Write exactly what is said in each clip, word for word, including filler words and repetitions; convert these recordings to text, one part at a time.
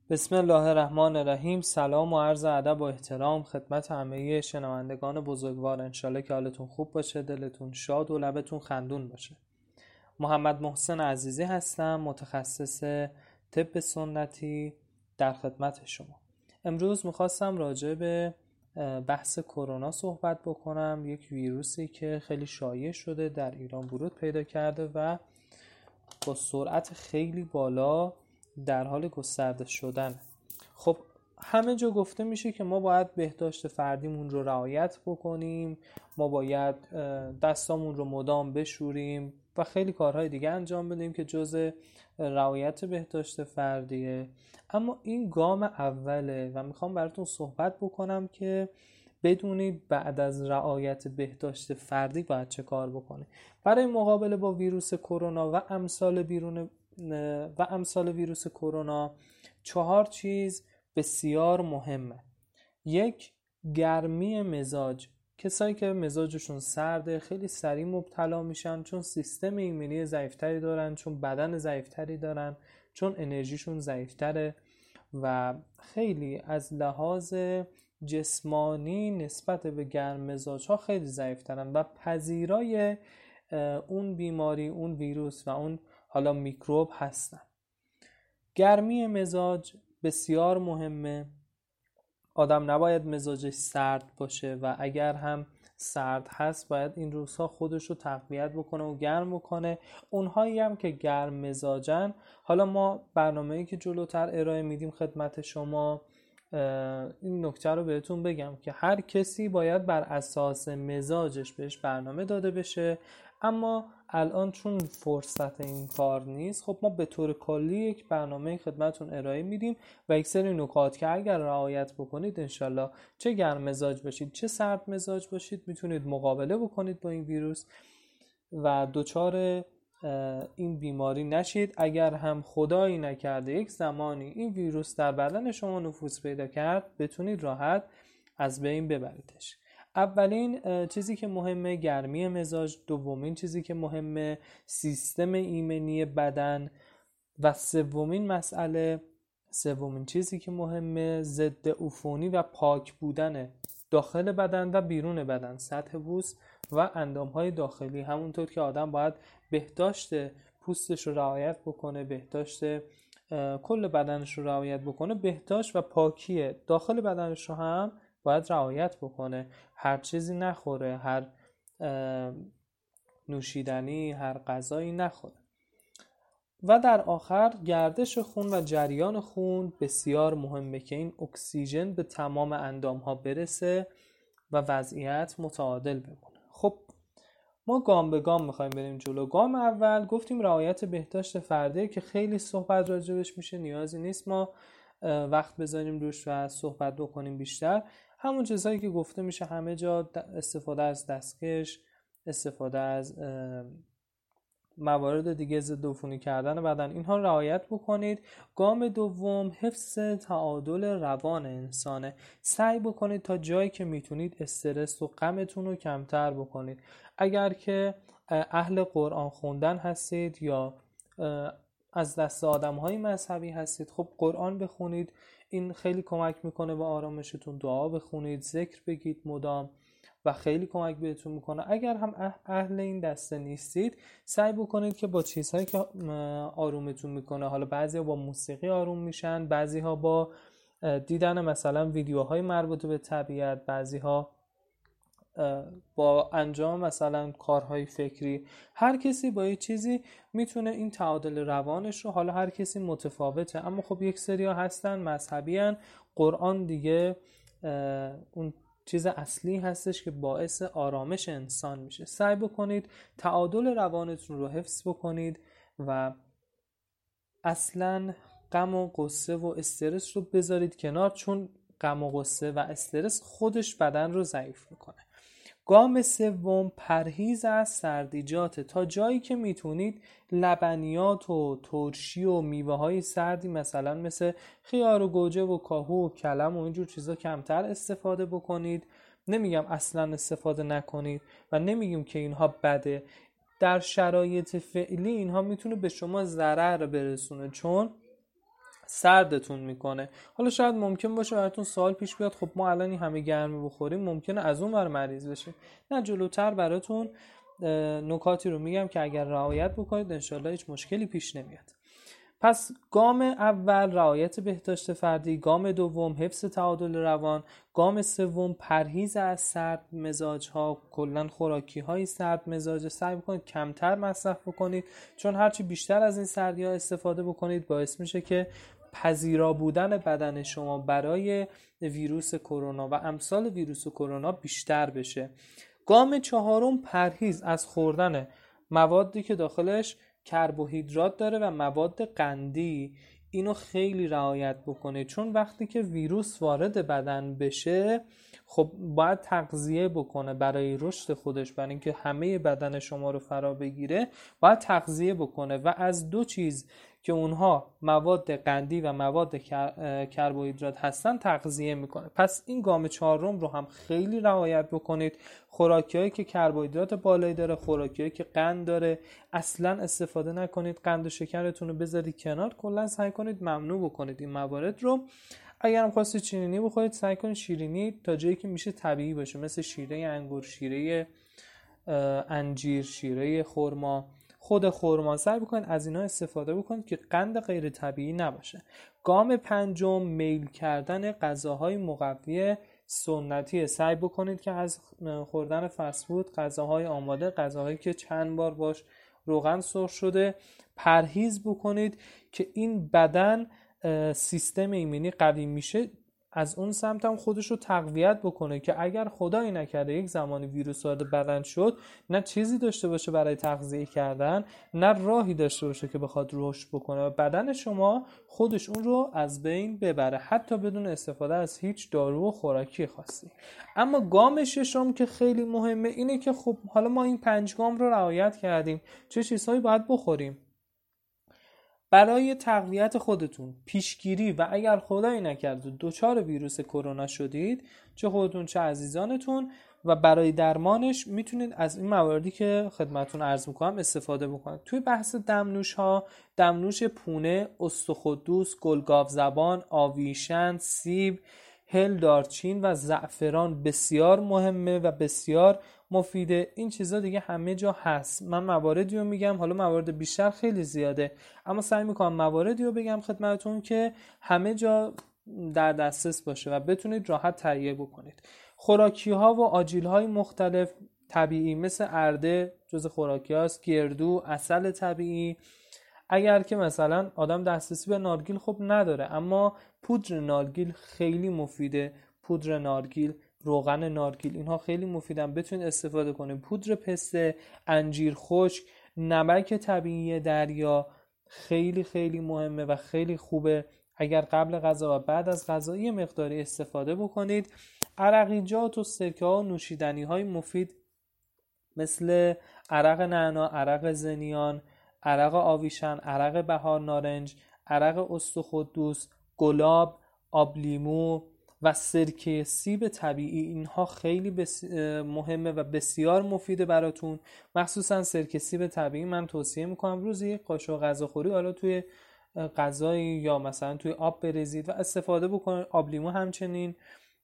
بسم الله الرحمن الرحیم. سلام و عرض ادب و احترام خدمت همه شنوندگان بزرگوار. انشالله که حالتون خوب باشه، دلتون شاد و لبتون خندون باشه. محمد محسن عزیزی هستم، متخصص طب سنتی در خدمت شما. امروز میخواستم راجع به بحث کرونا صحبت بکنم، یک ویروسی که خیلی شایع شده، در ایران ورود پیدا کرده و با سرعت خیلی بالا در حال گسترده شدن. خب همه جا گفته میشه که ما باید بهداشت فردیمون رو رعایت بکنیم، ما باید دستامون رو مدام بشوریم و خیلی کارهای دیگه انجام بدیم که جزء رعایت بهداشت فردیه. اما این گام اوله و میخوام براتون صحبت بکنم که بدونید بعد از رعایت بهداشت فردی باید چه کار بکنه. برای مقابله با ویروس کرونا و امثال بیرون و امثال ویروس کرونا چهار چیز بسیار مهمه. یک، گرمی مزاج. کسایی که مزاجشون سرده خیلی سریع مبتلا میشن، چون سیستم ایمنی ضعیفتری دارن، چون بدن ضعیفتری دارن، چون انرژیشون ضعیفتره و خیلی از لحاظ جسمانی نسبت به گرم مزاج ها خیلی ضعیفترن و پذیرای اون بیماری، اون ویروس و اون حالا میکروب هستن. گرمی مزاج بسیار مهمه. آدم نباید مزاجش سرد باشه و اگر هم سرد هست باید این روزها خودش رو تقویت بکنه و گرم بکنه. اونهایی هم که گرم مزاجن، حالا ما برنامه‌ای که جلوتر ارائه میدیم خدمت شما این نکته رو بهتون بگم که هر کسی باید بر اساس مزاجش بهش برنامه داده بشه، اما الان چون فرصت این کار نیست، خب ما به طور کلی یک برنامه خدمتون ارائه میدیم و یک سری نکات که اگر رعایت بکنید انشالله چه گرم مزاج باشید چه سرد مزاج باشید میتونید مقابله بکنید با این ویروس و دچار این بیماری نشید. اگر هم خدایی نکرده یک زمانی این ویروس در بدن شما نفوذ پیدا کرد، بتونید راحت از بین ببریدش. اولین چیزی که مهمه گرمی مزاج، دومین چیزی که مهمه سیستم ایمنی بدن و سومین مسئله سومین چیزی که مهمه ضد عفونی و پاک بودن داخل بدن و بیرون بدن، سطح پوست و اندامهای داخلی. همونطور که آدم باید بهداشت پوستش رو رعایت بکنه، بهداشت کل بدنش رو رعایت بکنه، بهداشت و پاکی داخل بدنش رو هم باید رعایت بکنه. هر چیزی نخوره، هر نوشیدنی، هر غذایی نخوره. و در آخر گردش خون و جریان خون بسیار مهمه که این اکسیژن به تمام اندام ها برسه و وضعیت متعادل بمونه. خب ما گام به گام میخوایم بریم جلو. گام اول گفتیم رعایت بهداشت فردی که خیلی صحبت راجبش میشه، نیازی نیست ما وقت بذاریم روش و صحبت بکنیم بیشتر. همون چیزهایی که گفته میشه همه جا، استفاده از دستکش، استفاده از موارد دیگه ضد عفونی کردن بدن، اینها رعایت بکنید. گام دوم حفظ تعادل روان انسانه. سعی بکنید تا جایی که میتونید استرس و غمتون رو کمتر بکنید. اگر که اهل قرآن خوندن هستید یا از دست آدم‌های مذهبی هستید، خب قرآن بخونید، این خیلی کمک میکنه به آرامشتون. دعا بخونید، ذکر بگید مدام و خیلی کمک بهتون میکنه. اگر هم اهل این دسته نیستید، سعی بکنید که با چیزهایی که آرومتون میکنه، حالا بعضی‌ها با موسیقی آروم میشن، بعضی‌ها با دیدن مثلا ویدیوهای مربوط به طبیعت، بعضی‌ها با انجام مثلا کارهای فکری. هر کسی با یه چیزی میتونه این تعادل روانش رو، حالا هر کسی متفاوته، اما خب یک سریا هستن مذهبی هن. قرآن دیگه اون چیز اصلی هستش که باعث آرامش انسان میشه. سعی بکنید تعادل روانتون رو حفظ بکنید و اصلا غم و غصه و استرس رو بذارید کنار، چون غم و غصه و استرس خودش بدن رو ضعیف میکنه. گام سوم پرهیز از سردیجات. تا جایی که میتونید لبنیات و ترشی و میوه های سردی مثلا مثل خیار و گوجه و کاهو و کلم و اینجور چیزا کمتر استفاده بکنید. نمیگم اصلا استفاده نکنید و نمیگم که اینها بده. در شرایط فعلی اینها میتونه به شما ضرر برسونه، چون سردتون میکنه. حالا شاید ممکن باشه براتون سوال پیش بیاد خب ما الان این همه گرمی بخوریم ممکنه از اون ور مریض بشیم. نه، جلوتر براتون نکاتی رو میگم که اگر رعایت بکنید انشالله هیچ مشکلی پیش نمیاد. پس گام اول رعایت بهداشت فردی، گام دوم حفظ تعادل روان، گام سوم پرهیز از سرد مزاج ها، کلا خوراکی های سرد مزاج سعی بکنید کمتر مصرف بکنید، چون هرچی بیشتر از این سردی ها استفاده بکنید باعث میشه که پذیرا بودن بدن شما برای ویروس کرونا و امثال ویروس کرونا بیشتر بشه. گام چهارم پرهیز از خوردن موادی که داخلش کربوهیدرات داره و مواد قندی، اینو خیلی رعایت بکنید، چون وقتی که ویروس وارد بدن بشه خب باید تغذیه بکنه برای رشد خودش، برای اینکه همه بدن شما رو فرا بگیره باید تغذیه بکنه و از دو چیز که اونها مواد قندی و مواد کربوهیدرات هستن تغذیه میکنه. پس این گام چهارم رو هم خیلی رعایت بکنید. خوراکیایی که کربوهیدرات بالایی داره، خوراکیایی که قند داره اصلا استفاده نکنید. قند و شکرتون رو بذارید کنار، کلا سعی کنید ممنوع بکنید این موارد رو. اگر هم خواستید شیرینی بخورید سعی کنید شیرینی تا جایی که میشه طبیعی باشه، مثل شیره انگور، شیره انجیر، شیره خرما، خود خرما. سعی بکنید از اینا استفاده بکنید که قند غیر طبیعی نباشه. گام پنجم میل کردن غذاهای مقوی سنتی. سعی بکنید که از خوردن فست فود، غذاهای آماده، غذاهایی که چند بار باش روغن سرخ شده پرهیز بکنید که این بدن سیستم ایمنی قوی میشه، از اون سمت هم خودش رو تقویت بکنه که اگر خدایی نکرده یک زمانی ویروس وارد بدن شد نه چیزی داشته باشه برای تغذیه کردن، نه راهی داشته باشه که بخواد رشد بکنه و بدن شما خودش اون رو از بین ببره، حتی بدون استفاده از هیچ دارو و خوراکی خاصی. اما گام ششم که خیلی مهمه اینه که خب حالا ما این پنج گام رو رعایت کردیم، چه چیزهایی باید بخوریم؟ برای تقویت خودتون، پیشگیری و اگر خدایی نکرده دچار ویروس کرونا شدید، چه خودتون چه عزیزانتون، و برای درمانش میتونید از این مواردی که خدمتتون عرض میکنم استفاده بکنید. توی بحث دمنوش ها، دمنوش پونه، استخوان‌دوست، گلگاو زبان، آویشن، سیب، هل، دارچین و زعفران بسیار مهمه و بسیار مفیده. این چیزا دیگه همه جا هست. من مواردی رو میگم، حالا موارد بیشتر خیلی زیاده اما سعی میکنم مواردی رو بگم خدمتتون که همه جا در دسترس باشه و بتونید راحت تهیه بکنید. خوراکی ها و آجیل های مختلف طبیعی مثل ارده جز خوراکی هاست، گردو، عسل طبیعی. اگر که مثلا آدم دسترسی به نارگیل خب نداره اما پودر نارگیل خیلی مفیده، پودر نارگیل، روغن نارگیل، اینها خیلی مفیدن، بتونید استفاده کنید. پودر پسته، انجیر خشک، نمک طبیعی دریا خیلی خیلی مهمه و خیلی خوبه. اگر قبل غذا و بعد از غذا یه مقداری استفاده بکنید. عرقیجات و سرکه ها و نوشیدنی های مفید مثل عرق نعنا، عرق زنیان، عرق آویشن، عرق بهار نارنج، عرق استخوان‌دوست، گلاب، آب لیمو و سرکه سیب طبیعی، اینها خیلی بس... مهمه و بسیار مفیده براتون. مخصوصا سرکه سیب طبیعی من توصیه میکنم روزی یک قاشق غذاخوری حالا توی غذایی یا مثلا توی آب بریزید و استفاده بکنید. آب لیمو همچنین،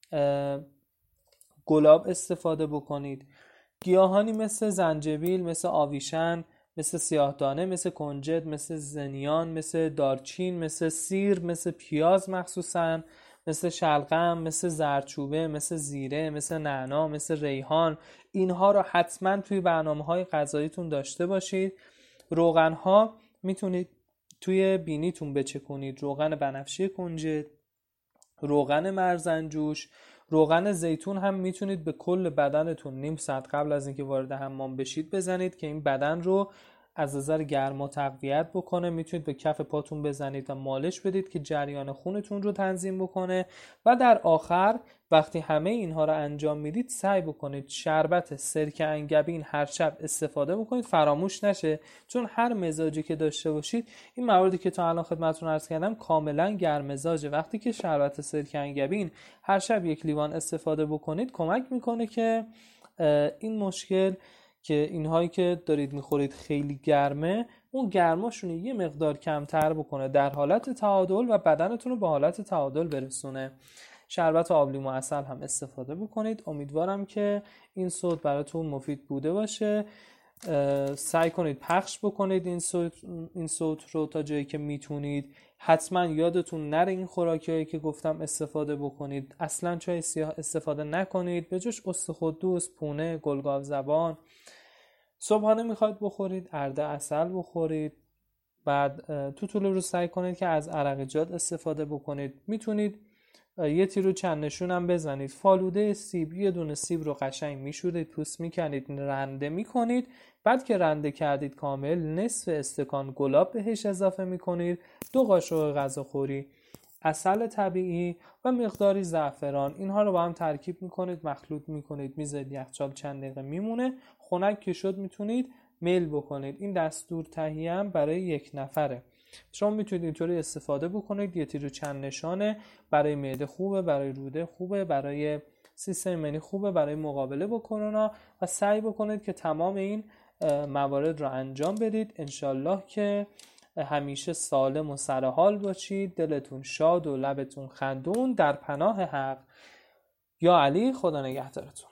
گلاب استفاده بکنید. گیاهانی مثل زنجبیل، مثل آویشن، مثل سیاهدانه، مثل کنجد، مثل زنیان، مثل دارچین، مثل سیر، مثل پیاز مخصوصا، مثل شلغم، مثل زردچوبه، مثل زیره، مثل نعنا، مثل ریحان، اینها رو حتما توی برنامه‌های غذاییتون داشته باشید. روغن‌ها میتونید توی بینیتون بچکونید، روغن بنفشه کنجد، روغن مرزنجوش، روغن زیتون هم میتونید به کل بدنتون نیم ساعت قبل از اینکه وارد حمام بشید بزنید که این بدن رو از نظر گرما تقویت بکنه. میتونید به کف پاتون بزنید و مالش بدید که جریان خونتون رو تنظیم بکنه. و در آخر وقتی همه اینها رو انجام میدید سعی بکنید شربت سرکه انگبین هر شب استفاده بکنید، فراموش نشه، چون هر مزاجی که داشته باشید، این مواردی که تا الان خدمتتون عرض کردم کاملا گرم مزاجه، وقتی که شربت سرکه انگبین هر شب یک لیوان استفاده بکنید کمک میکنه که این مشکل که اینهایی که دارید میخورید خیلی گرمه اون گرماشون یه مقدار کمتر بکنه در حالت تعادل و بدنتون رو به حالت تعادل برسونه. شربت آب لیمو عسل هم استفاده بکنید. امیدوارم که این صوت براتون مفید بوده باشه. سعی کنید پخش بکنید این صوت این صوت رو تا جایی که میتونید. حتما یادتون نره این خوراکیایی که گفتم استفاده بکنید. اصلا چای سیاه استفاده نکنید، به جاش استخوان پونه، گلگاو زبان. صبحانه میخواید بخورید، ارده عسل بخورید. بعد تو طول روز سعی کنید که از عرقجات استفاده بکنید. میتونید یه تیرو چند نشون هم بزنید. فالوده سیب، یه دونه سیب رو قشنگ میشورید، پوست میکنید، رنده میکنید. بعد که رنده کردید کامل، نصف استکان گلاب بهش اضافه میکنید، دو قاشق غذاخوری عسل طبیعی و مقداری زعفران. اینها رو با هم ترکیب میکنید، مخلوط میکنید، میذارید یخچال چند دقیقه میمونه. خنک که شد میتونید میل بکنید. این دستور تهیه هم برای یک نفره. شما میتونید اینطوری استفاده بکنید. یه تیرو چند نشانه، برای معده خوبه، برای روده خوبه، برای سیستم ایمنی خوبه، برای مقابله با کرونا. و سعی بکنید که تمام این موارد رو انجام بدید. انشالله که همیشه سالم و سرحال باشید، دلتون شاد و لبتون خندون. در پناه حق. یا علی، خدا نگهدارتون.